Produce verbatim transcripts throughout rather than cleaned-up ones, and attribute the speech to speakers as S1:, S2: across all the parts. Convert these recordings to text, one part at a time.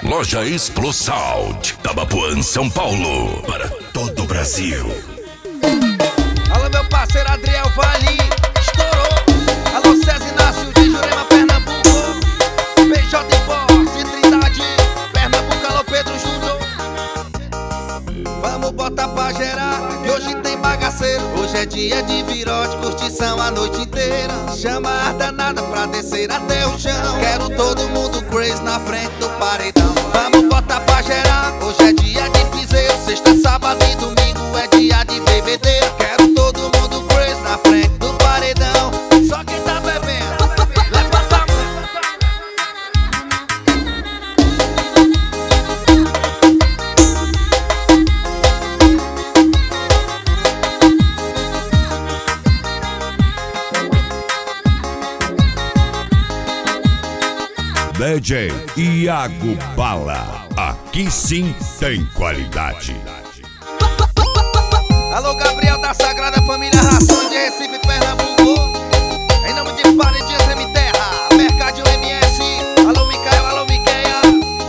S1: Loja Explo Sound, Tabapuã, São Paulo, para todo o Brasil.
S2: Alô, meu parceiro Adriel Vale, estourou. Alô, César Inácio de Jurema, Pernambuco. P J Boss de Trindade, Pernambuco. Alô, Pedro Júnior. Vamos botar pra gerar, que hoje tem bagaceiro. Hoje é dia de virote, curtição a noite inteira. Chama a danada pra descer até o chão. Quero todo mundo crazy na frente do paredão. Vamos botar pra gerar, hoje é dia de piseiro. Sexta, sábado e domingo é dia de bebedeira. Quero todo mundo crazy na frente do paredão. Só quem tá bebendo, levanta a mão.
S1: D J Iago Bala, aqui sim tem qualidade.
S2: Alô, Gabriel da Sagrada Família Rações de Recife, Pernambuco. Em nome de Paredinhas M Terra, Mercadinho M S. Alô, Micael, alô, Miqueia.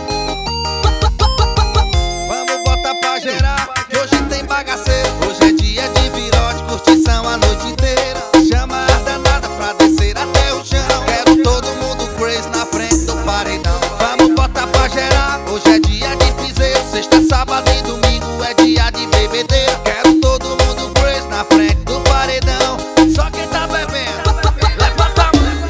S2: Vamos botar pra gerar, que hoje tem bagaceiro. Hoje é dia de virote, curtição a noite inteira. Chama a danada pra descer até o chão. Quero todo mundo crazy na frente do paredão. Vamos botar pra gerar, hoje é dia de piseiro. Sexta, sábado e domingo é dia de bebedeira. Quero todo mundo crazy na frente do paredão. Só quem tá bebendo, levanta a mão.